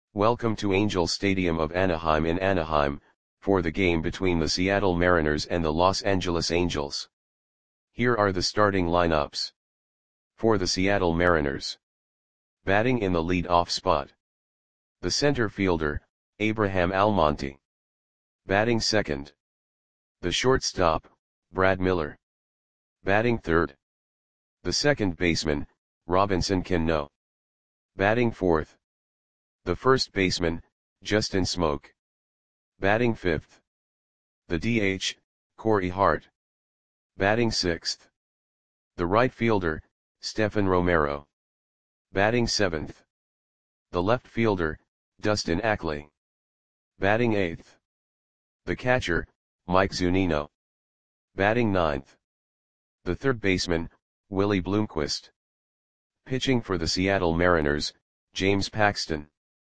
Welcome to Angel Stadium of Anaheim in Anaheim, for the game between the Seattle Mariners and the Los Angeles Angels. Here are the starting lineups. For the Seattle Mariners. Batting in the lead-off spot. The center fielder, Abraham Almonte. Batting second. The shortstop, Brad Miller. Batting third. The second baseman, Robinson Cano. Batting fourth. The first baseman, Justin Smoak. Batting fifth. The DH, Corey Hart. Batting sixth. The right fielder, Stephen Romero. Batting seventh. The left fielder, Dustin Ackley. Batting eighth. The catcher, Mike Zunino. Batting ninth. The third baseman, Willie Bloomquist. Pitching for the Seattle Mariners, James Paxton.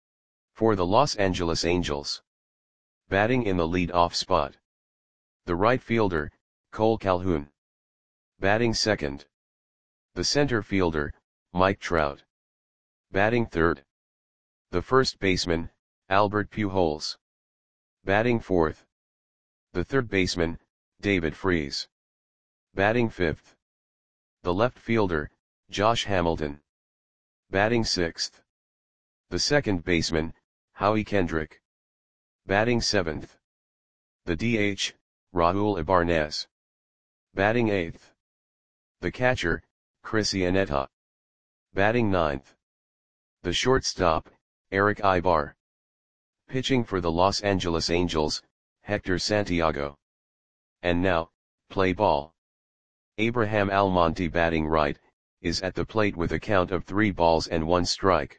For the Los Angeles Angels. Batting in the lead-off spot. The right fielder, Cole Calhoun. Batting second. The center fielder, Mike Trout. Batting third. The first baseman, Albert Pujols. Batting fourth. The third baseman, David Freese. Batting fifth. The left fielder, Josh Hamilton. Batting sixth. The second baseman, Howie Kendrick. Batting seventh. The DH, Raul Ibarnez. Batting eighth. The catcher, Chris Iannetta. Batting ninth. The shortstop, Eric Aybar. Pitching for the Los Angeles Angels, Hector Santiago. And now, play ball. Abraham Almonte batting right, is at the plate with a count of 3 balls and 1 strike.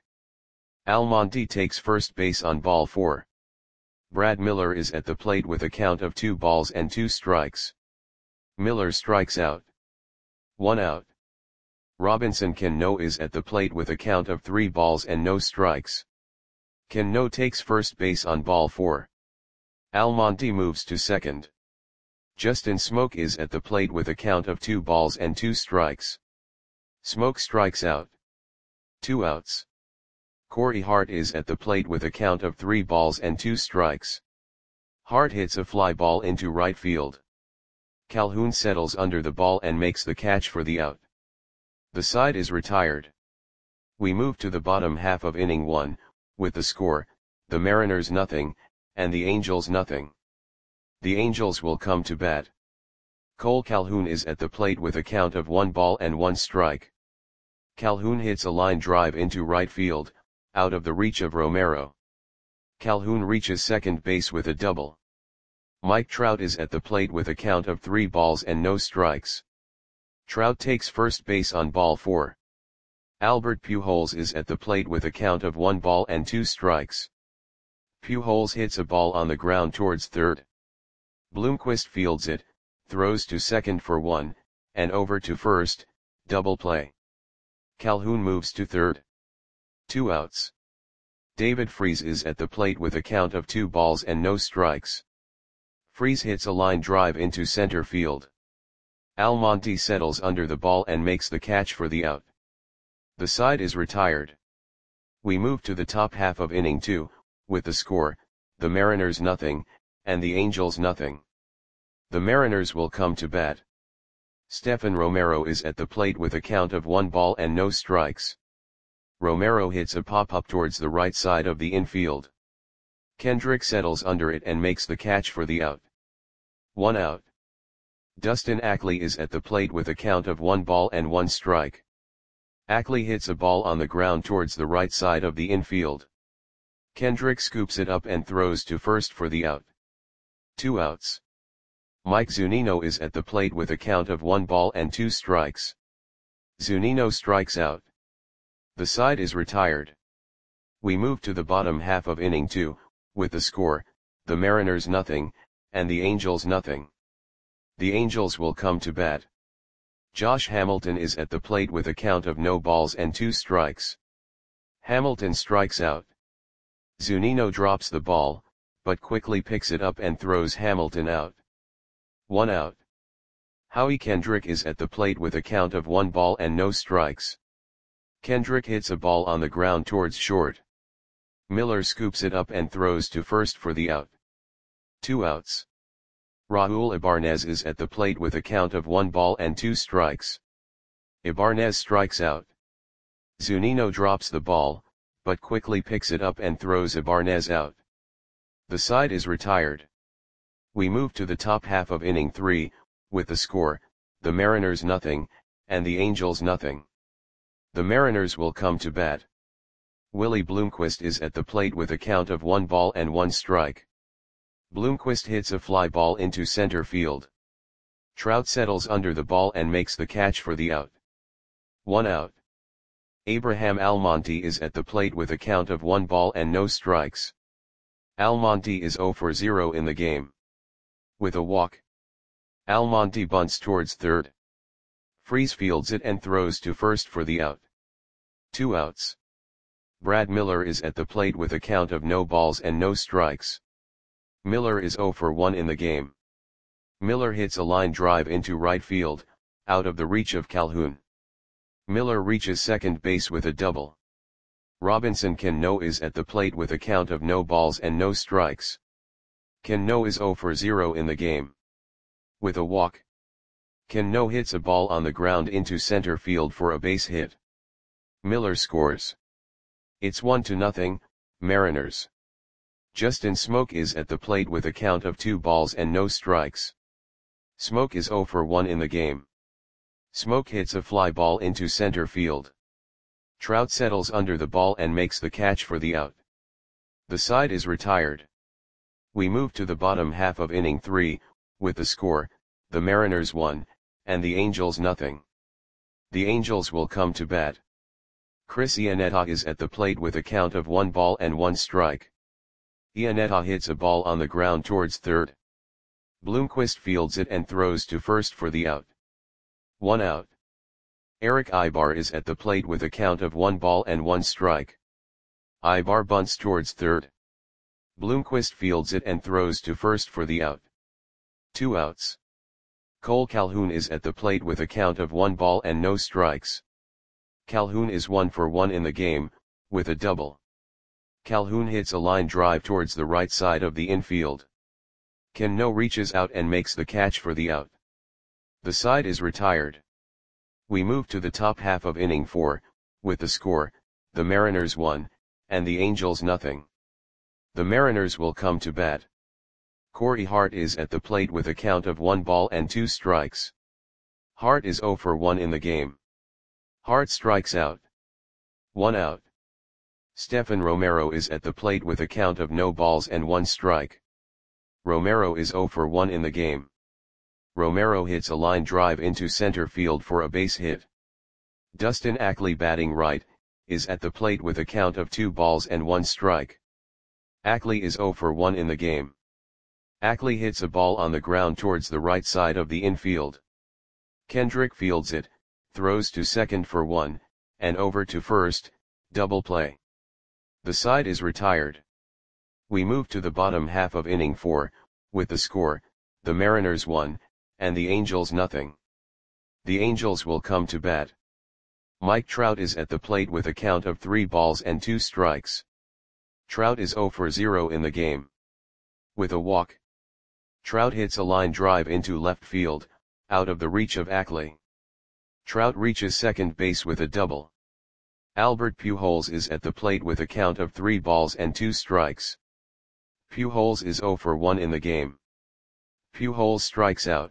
Almonte takes first base on ball 4. Brad Miller is at the plate with a count of 2 balls and 2 strikes. Miller strikes out. 1 out. Robinson Cano is at the plate with a count of 3 balls and no strikes. Cano takes first base on ball 4. Almonte moves to second. Justin Smoak is at the plate with a count of 2 balls and 2 strikes. Smoak strikes out. 2 outs. Corey Hart is at the plate with a count of 3 balls and 2 strikes. Hart hits a fly ball into right field. Calhoun settles under the ball and makes the catch for the out. The side is retired. We move to the bottom half of inning 1, with the score, the Mariners nothing, and the Angels nothing. The Angels will come to bat. Cole Calhoun is at the plate with a count of 1 ball and 1 strike. Calhoun hits a line drive into right field, out of the reach of Romero. Calhoun reaches second base with a double. Mike Trout is at the plate with a count of 3 balls and no strikes. Trout takes first base on ball 4. Albert Pujols is at the plate with a count of 1 ball and 2 strikes. Pujols hits a ball on the ground towards third. Bloomquist fields it, throws to second for 1, and over to first, double play. Calhoun moves to third. 2 outs. David Freese is at the plate with a count of 2 balls and no strikes. Freese hits a line drive into center field. Almonte settles under the ball and makes the catch for the out. The side is retired. We move to the top half of inning 2, with the score, the Mariners nothing, and the Angels nothing. The Mariners will come to bat. Stephen Romero is at the plate with a count of 1 ball and no strikes. Romero hits a pop-up towards the right side of the infield. Kendrick settles under it and makes the catch for the out. 1 out. Dustin Ackley is at the plate with a count of 1 ball and 1 strike. Ackley hits a ball on the ground towards the right side of the infield. Kendrick scoops it up and throws to first for the out. 2 outs. Mike Zunino is at the plate with a count of 1 ball and 2 strikes. Zunino strikes out. The side is retired. We move to the bottom half of inning 2, with the score, the Mariners nothing, and the Angels nothing. The Angels will come to bat. Josh Hamilton is at the plate with a count of no balls and 2 strikes. Hamilton strikes out. Zunino drops the ball, but quickly picks it up and throws Hamilton out. 1 out. Howie Kendrick is at the plate with a count of 1 ball and no strikes. Kendrick hits a ball on the ground towards short. Miller scoops it up and throws to first for the out. 2 outs. Raul Ibarnez is at the plate with a count of 1 ball and 2 strikes. Ibarnez strikes out. Zunino drops the ball, but quickly picks it up and throws Ibarnez out. The side is retired. We move to the top half of inning 3, with the score, the Mariners nothing, and the Angels nothing. The Mariners will come to bat. Willie Bloomquist is at the plate with a count of 1 ball and 1 strike. Bloomquist hits a fly ball into center field. Trout settles under the ball and makes the catch for the out. 1 out. Abraham Almonte is at the plate with a count of 1 ball and no strikes. Almonte is 0 for 0 in the game. With a walk, Almonte bunts towards third. Freese fields it and throws to first for the out. 2 outs. Brad Miller is at the plate with a count of no balls and no strikes. Miller is 0 for 1 in the game. Miller hits a line drive into right field, out of the reach of Calhoun. Miller reaches second base with a double. Robinson Cano is at the plate with a count of no balls and no strikes. Cano is 0 for 0 in the game. With a walk, Cano hits a ball on the ground into center field for a base hit. Miller scores. It's 1-0, Mariners. Justin Smoke is at the plate with a count of 2 balls and no strikes. Smoke is 0 for 1 in the game. Smoke hits a fly ball into center field. Trout settles under the ball and makes the catch for the out. The side is retired. We move to the bottom half of inning 3, with the score, the Mariners 1, and the Angels nothing. The Angels will come to bat. Chris Iannetta is at the plate with a count of 1 ball and 1 strike. Iannetta hits a ball on the ground towards third. Bloomquist fields it and throws to first for the out. 1 out. Eric Ibar is at the plate with a count of 1 ball and 1 strike. Ibar bunts towards third. Bloomquist fields it and throws to first for the out. 2 outs. Cole Calhoun is at the plate with a count of 1 ball and no strikes. Calhoun is 1 for 1 in the game, with a double. Calhoun hits a line drive towards the right side of the infield. Cano reaches out and makes the catch for the out. The side is retired. We move to the top half of inning 4, with the score, the Mariners 1, and the Angels nothing. The Mariners will come to bat. Corey Hart is at the plate with a count of 1 ball and 2 strikes. Hart is 0 for 1 in the game. Hart strikes out. 1 out. Stephen Romero is at the plate with a count of no balls and 1 strike. Romero is 0 for 1 in the game. Romero hits a line drive into center field for a base hit. Dustin Ackley, batting right, is at the plate with a count of 2 balls and 1 strike. Ackley is 0 for 1 in the game. Ackley hits a ball on the ground towards the right side of the infield. Kendrick fields it, throws to second for 1, and over to first, double play. The side is retired. We move to the bottom half of inning 4, with the score, the Mariners 1, and the Angels nothing. The Angels will come to bat. Mike Trout is at the plate with a count of 3 balls and 2 strikes. Trout is 0 for 0 in the game. With a walk, Trout hits a line drive into left field, out of the reach of Ackley. Trout reaches second base with a double. Albert Pujols is at the plate with a count of 3 balls and 2 strikes. Pujols is 0 for 1 in the game. Pujols strikes out.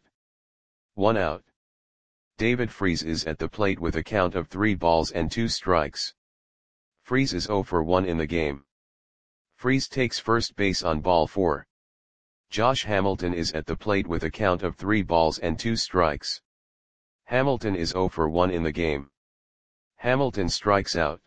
1 out. David Freese is at the plate with a count of 3 balls and 2 strikes. Freese is 0 for 1 in the game. Freese takes first base on ball 4. Josh Hamilton is at the plate with a count of 3 balls and 2 strikes. Hamilton is 0 for 1 in the game. Hamilton strikes out.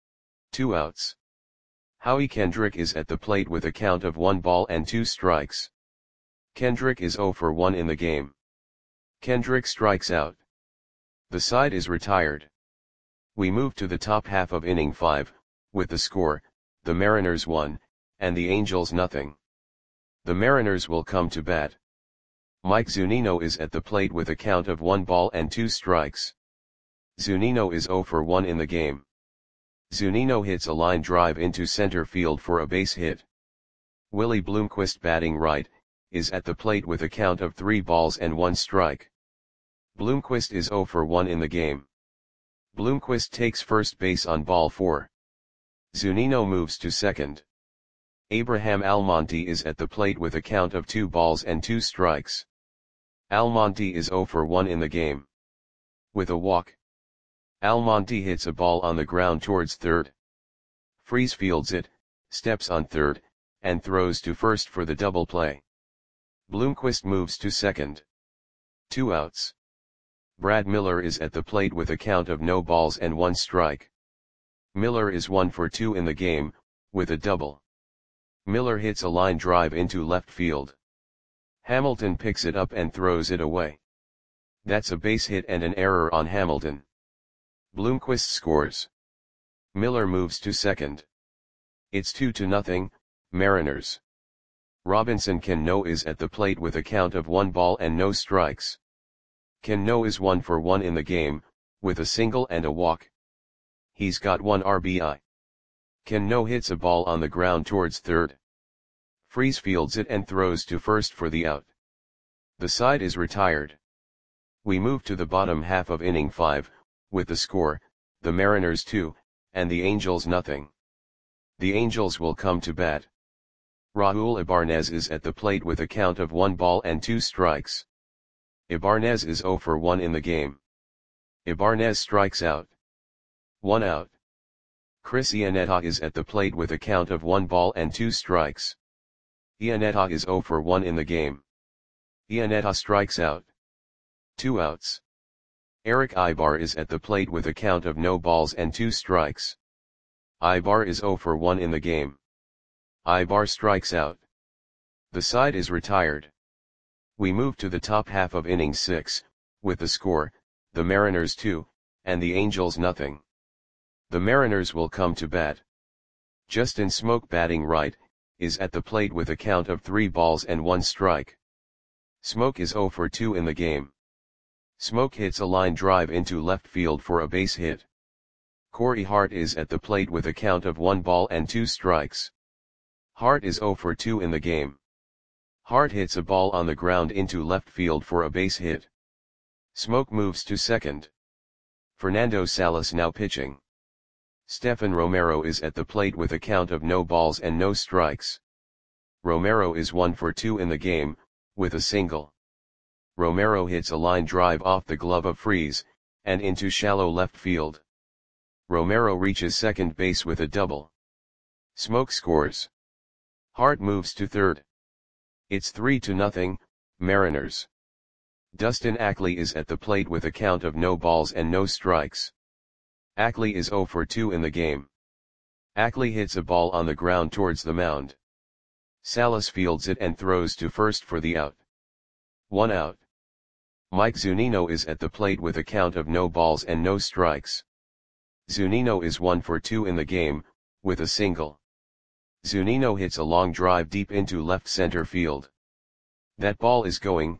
2 outs. Howie Kendrick is at the plate with a count of 1 ball and 2 strikes. Kendrick is 0 for 1 in the game. Kendrick strikes out. The side is retired. We move to the top half of inning 5, with the score, the Mariners 1, and the Angels nothing. The Mariners will come to bat. Mike Zunino is at the plate with a count of 1 ball and 2 strikes. Zunino is 0 for 1 in the game. Zunino hits a line drive into center field for a base hit. Willie Bloomquist, batting right, is at the plate with a count of 3 balls and 1 strike. Bloomquist is 0 for 1 in the game. Bloomquist takes first base on ball 4. Zunino moves to second. Abraham Almonte is at the plate with a count of 2 balls and 2 strikes. Almonte is 0 for 1 in the game. With a walk, Almonte hits a ball on the ground towards third. Freese fields it, steps on third, and throws to first for the double play. Bloomquist moves to second. 2 outs. Brad Miller is at the plate with a count of no balls and 1 strike. Miller is 1 for 2 in the game, with a double. Miller hits a line drive into left field. Hamilton picks it up and throws it away. That's a base hit and an error on Hamilton. Bloomquist scores. Miller moves to second. It's 2-0, Mariners. Robinson Cano is at the plate with a count of 1 ball and no strikes. Cano is 1 for 1 in the game, with a single and a walk. He's got 1 RBI. Cano hits a ball on the ground towards third. Freese fields it and throws to first for the out. The side is retired. We move to the bottom half of inning 5, with the score, the Mariners 2, and the Angels nothing. The Angels will come to bat. Raul Ibanez is at the plate with a count of 1 ball and 2 strikes. Ibanez is 0 for 1 in the game. Ibanez strikes out. 1 out. Chris Iannetta is at the plate with a count of 1 ball and 2 strikes. Iannetta is 0 for 1 in the game. Iannetta strikes out. 2 outs. Eric Ibar is at the plate with a count of no balls and 2 strikes. Ibar is 0 for 1 in the game. Ibar strikes out. The side is retired. We move to the top half of inning 6, with the score, the Mariners 2, and the Angels nothing. The Mariners will come to bat. Justin Smoke, batting right, is at the plate with a count of 3 balls and 1 strike. Smoke is 0 for 2 in the game. Smoke hits a line drive into left field for a base hit. Corey Hart is at the plate with a count of 1 ball and 2 strikes. Hart is 0 for 2 in the game. Hart hits a ball on the ground into left field for a base hit. Smoke moves to second. Fernando Salas now pitching. Stephen Romero is at the plate with a count of no balls and no strikes. Romero is 1 for 2 in the game, with a single. Romero hits a line drive off the glove of Freese, and into shallow left field. Romero reaches second base with a double. Smoke scores. Hart moves to third. It's 3-0, Mariners. Dustin Ackley is at the plate with a count of no balls and no strikes. Ackley is 0 for 2 in the game. Ackley hits a ball on the ground towards the mound. Salas fields it and throws to first for the out. 1 out. Mike Zunino is at the plate with a count of no balls and no strikes. Zunino is 1 for 2 in the game, with a single. Zunino hits a long drive deep into left center field. That ball is gone.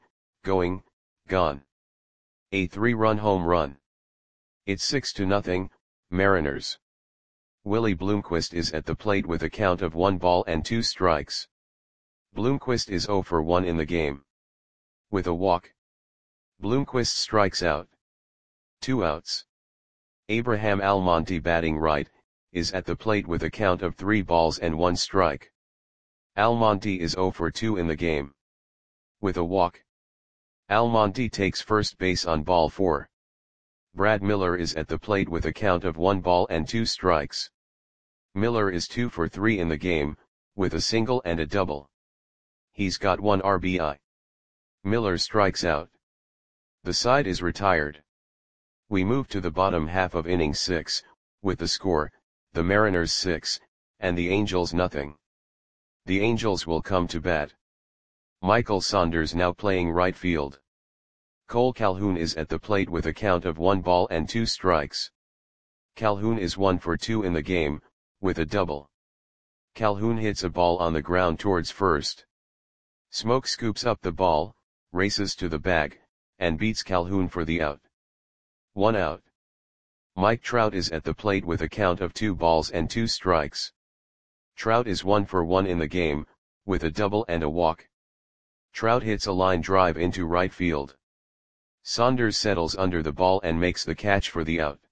A 3-run home run. It's 6-0, Mariners. Willie Bloomquist is at the plate with a count of 1 ball and 2 strikes. Bloomquist is 0 for 1 in the game. With a walk, Bloomquist strikes out. 2 outs. Abraham Almonte, batting right, is at the plate with a count of 3 balls and 1 strike. Almonte is 0 for 2 in the game. With a walk, Almonte takes first base on ball 4. Brad Miller is at the plate with a count of 1 ball and 2 strikes. Miller is 2 for 3 in the game, with a single and a double. He's got 1 RBI. Miller strikes out. The side is retired. We move to the bottom half of inning 6, with the score, the Mariners 6, and the Angels nothing. The Angels will come to bat. Michael Saunders now playing right field. Cole Calhoun is at the plate with a count of 1 ball and 2 strikes. Calhoun is 1 for 2 in the game, with a double. Calhoun hits a ball on the ground towards first. Smoke scoops up the ball, races to the bag, and beats Calhoun for the out. 1 out. Mike Trout is at the plate with a count of 2 balls and 2 strikes. Trout is 1 for 1 in the game, with a double and a walk. Trout hits a line drive into right field. Saunders settles under the ball and makes the catch for the out.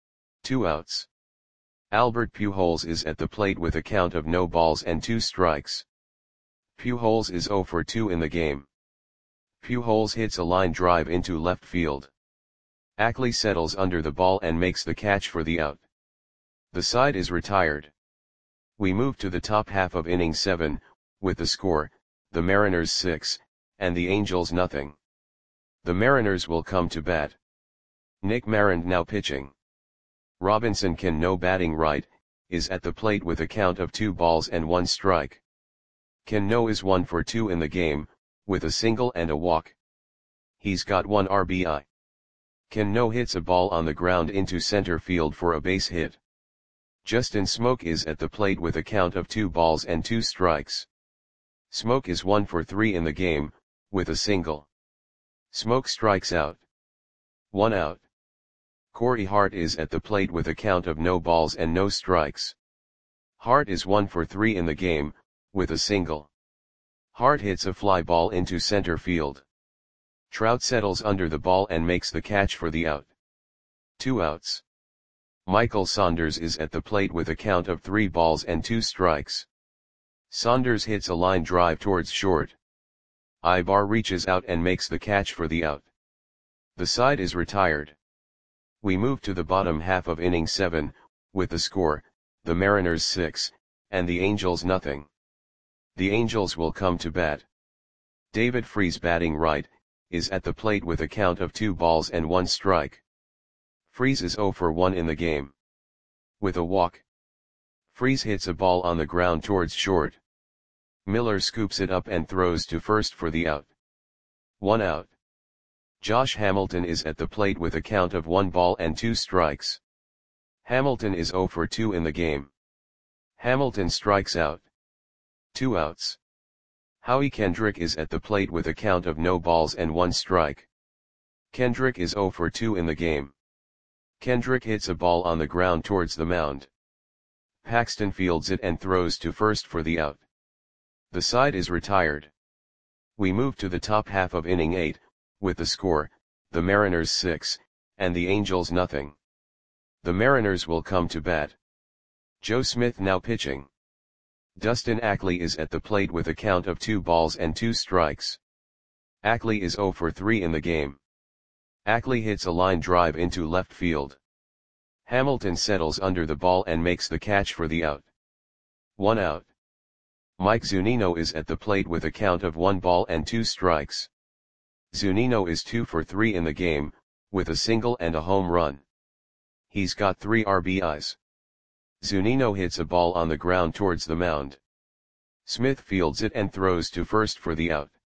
2 outs. Albert Pujols is at the plate with a count of no balls and 2 strikes. Pujols is 0 for 2 in the game. Pujols hits a line drive into left field. Ackley settles under the ball and makes the catch for the out. The side is retired. We move to the top half of inning 7, with the score, the Mariners 6, and the Angels nothing. The Mariners will come to bat. Nick Marand now pitching. Robinson Cano batting right, is at the plate with a count of 2 balls and 1 strike. Cano is 1 for 2 in the game, with a single and a walk. He's got 1 RBI. Cano hits a ball on the ground into center field for a base hit. Justin Smoak is at the plate with a count of 2 balls and 2 strikes. Smoak is 1 for 3 in the game, with a single. Smoak strikes out. 1 out. Corey Hart is at the plate with a count of no balls and no strikes. Hart is 1 for 3 in the game, with a single. Hart hits a fly ball into center field. Trout settles under the ball and makes the catch for the out. 2 outs. Michael Saunders is at the plate with a count of 3 balls and 2 strikes. Saunders hits a line drive towards short. Ibar reaches out and makes the catch for the out. The side is retired. We move to the bottom half of inning 7, with the score, the Mariners 6, and the Angels nothing. The Angels will come to bat. David Freese batting right, is at the plate with a count of 2 balls and 1 strike. Freese is 0 for 1 in the game. With a walk. Freese hits a ball on the ground towards short. Miller scoops it up and throws to first for the out. 1 out. Josh Hamilton is at the plate with a count of 1 ball and 2 strikes. Hamilton is 0 for 2 in the game. Hamilton strikes out. 2 outs. Howie Kendrick is at the plate with a count of no balls and 1 strike. Kendrick is 0 for 2 in the game. Kendrick hits a ball on the ground towards the mound. Paxton fields it and throws to first for the out. The side is retired. We move to the top half of inning 8, with the score, the Mariners 6, and the Angels nothing. The Mariners will come to bat. Joe Smith now pitching. Dustin Ackley is at the plate with a count of 2 balls and 2 strikes. Ackley is 0 for 3 in the game. Ackley hits a line drive into left field. Hamilton settles under the ball and makes the catch for the out. 1 out. Mike Zunino is at the plate with a count of 1 ball and 2 strikes. Zunino is 2 for 3 in the game, with a single and a home run. He's got 3 RBIs. Zunino hits a ball on the ground towards the mound. Smith fields it and throws to first for the out.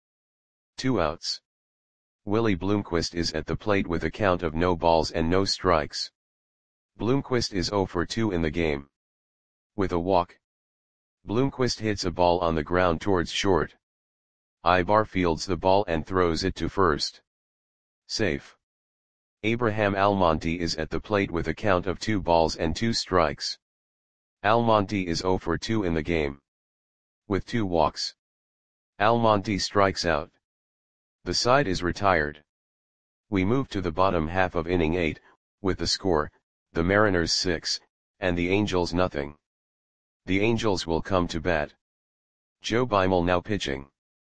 2 outs. Willie Bloomquist is at the plate with a count of no balls and no strikes. Bloomquist is 0 for 2 in the game. With a walk. Bloomquist hits a ball on the ground towards short. Ibar fields the ball and throws it to first. Safe. Abraham Almonte is at the plate with a count of 2 balls and 2 strikes. Almonte is 0 for 2 in the game. With 2 walks. Almonte strikes out. The side is retired. We move to the bottom half of inning 8, with the score, the Mariners 6, and the Angels nothing. The Angels will come to bat. Joe Beimel now pitching.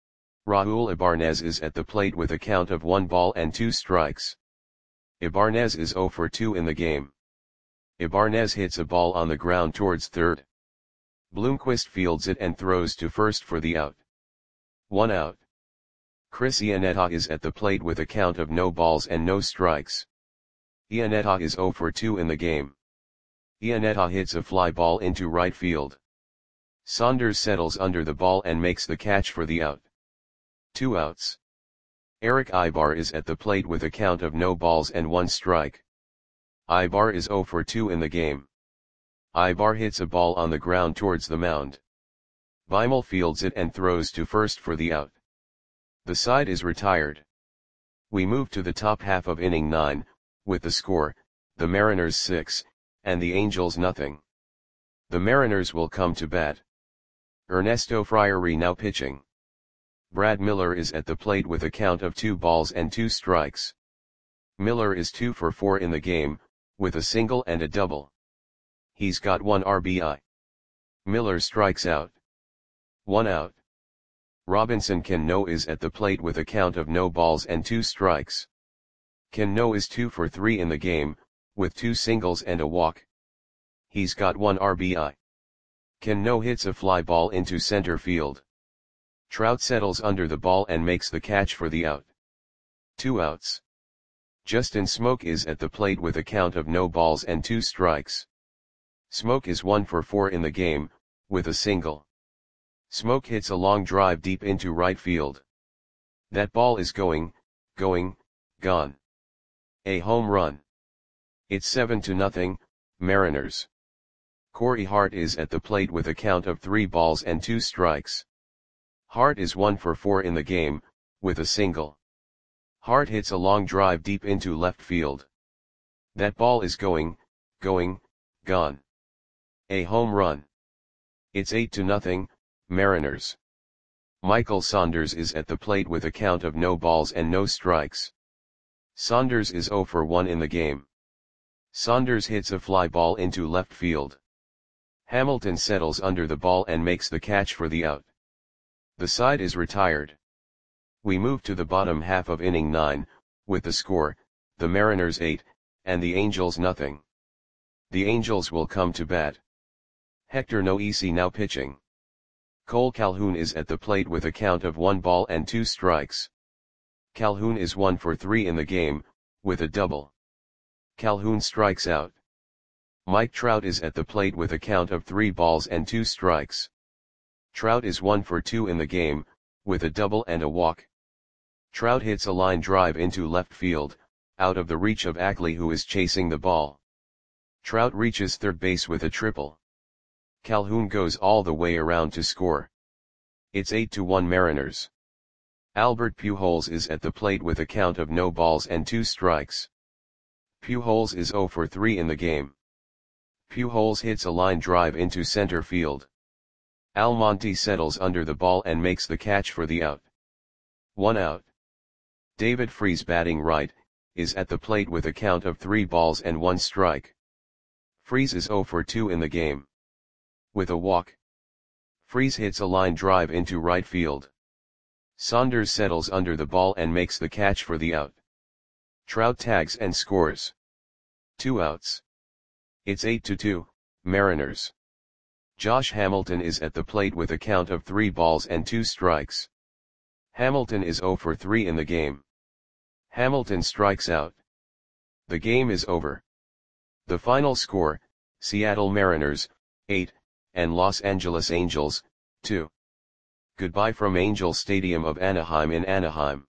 Raul Ibanez is at the plate with a count of 1 ball and 2 strikes. Ibanez is 0 for 2 in the game. Ibanez hits a ball on the ground towards third. Bloomquist fields it and throws to first for the out. 1 out. Chris Iannetta is at the plate with a count of no balls and no strikes. Iannetta is 0 for 2 in the game. Iannetta hits a fly ball into right field. Saunders settles under the ball and makes the catch for the out. 2 outs. Eric Ibar is at the plate with a count of no balls and 1 strike. Ibar is 0 for 2 in the game. Ibar hits a ball on the ground towards the mound. Beimel fields it and throws to first for the out. The side is retired. We move to the top half of inning 9, with the score, the Mariners 6, and the Angels nothing. The Mariners will come to bat. Ernesto Friary now pitching. Brad Miller is at the plate with a count of 2 balls and 2 strikes. Miller is 2 for 4 in the game, with a single and a double. He's got 1 RBI. Miller strikes out. 1 out. Robinson Cano is at the plate with a count of no balls and 2 strikes. Cano is 2 for 3 in the game, with 2 singles and a walk. He's got 1 RBI. Cano hits a fly ball into center field. Trout settles under the ball and makes the catch for the out. 2 outs. Justin Smoke is at the plate with a count of no balls and 2 strikes. Smoke is 1 for 4 in the game, with a single. Smoke hits a long drive deep into right field. That ball is going, gone. A home run. It's 7-0, Mariners. Corey Hart is at the plate with a count of 3 balls and 2 strikes. Hart is 1 for 4 in the game, with a single. Hart hits a long drive deep into left field. That ball is going, gone. A home run. It's 8-0, Mariners. Michael Saunders is at the plate with a count of no balls and no strikes. Saunders is 0 for 1 in the game. Saunders hits a fly ball into left field. Hamilton settles under the ball and makes the catch for the out. The side is retired. We move to the bottom half of inning 9, with the score, the Mariners 8, and the Angels nothing. The Angels will come to bat. Hector Noesi now pitching. Cole Calhoun is at the plate with a count of 1 ball and 2 strikes. Calhoun is 1 for 3 in the game, with a double. Calhoun strikes out. Mike Trout is at the plate with a count of 3 balls and 2 strikes. Trout is 1 for 2 in the game, with a double and a walk. Trout hits a line drive into left field, out of the reach of Ackley, who is chasing the ball. Trout reaches third base with a triple. Calhoun goes all the way around to score. It's 8-1 Mariners. Albert Pujols is at the plate with a count of no balls and 2 strikes. Pujols is 0 for 3 in the game. Pujols hits a line drive into center field. Almonte settles under the ball and makes the catch for the out. 1 out. David Freese, batting right, is at the plate with a count of 3 balls and 1 strike. Freese is 0 for 2 in the game. With a walk. Freese hits a line drive into right field. Saunders settles under the ball and makes the catch for the out. Trout tags and scores. 2 outs. It's 8-2, Mariners. Josh Hamilton is at the plate with a count of 3 balls and 2 strikes. Hamilton is 0 for 3 in the game. Hamilton strikes out. The game is over. The final score, Seattle Mariners, 8, and Los Angeles Angels, 2. Goodbye from Angel Stadium of Anaheim in Anaheim.